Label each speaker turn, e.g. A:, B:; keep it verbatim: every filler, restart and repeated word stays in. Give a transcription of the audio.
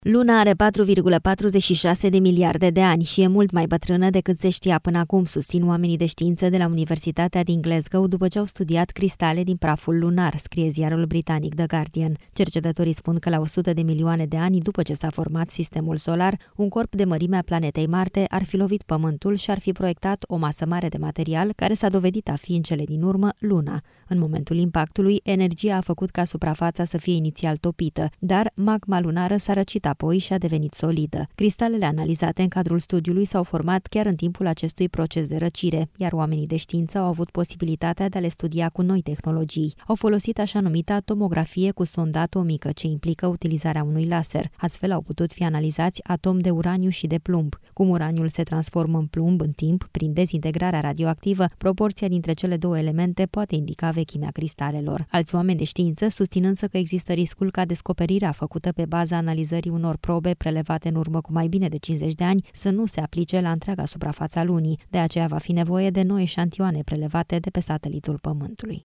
A: Luna are patru virgulă patruzeci și șase de miliarde de ani și e mult mai bătrână decât se știa până acum, susțin oamenii de știință de la Universitatea din Glasgow după ce au studiat cristale din praful lunar, scrie ziarul britanic The Guardian. Cercetătorii spun că la o sută de milioane de ani după ce s-a format sistemul solar, un corp de mărimea planetei Marte ar fi lovit Pământul și ar fi proiectat o masă mare de material care s-a dovedit a fi în cele din urmă Luna. În momentul impactului, energia a făcut ca suprafața să fie inițial topită, dar magma lunară s-a răcit apoi și a devenit solidă. Cristalele analizate în cadrul studiului s-au format chiar în timpul acestui proces de răcire, iar oamenii de știință au avut posibilitatea de a le studia cu noi tehnologii. Au folosit așa numita tomografie cu sondă atomică, ce implică utilizarea unui laser. Astfel au putut fi analizați atomi de uraniu și de plumb. Cum uraniul se transformă în plumb în timp, prin dezintegrarea radioactivă, proporția dintre cele două elemente poate indica vechimea cristalelor. Alți oameni de știință susțin însă că există riscul ca descoperirea făcută pe baza analizării unor probe prelevate în urmă cu mai bine de cincizeci de ani să nu se aplice la întreaga suprafața Lunii. De aceea va fi nevoie de noi eșantioane prelevate de pe satelitul Pământului.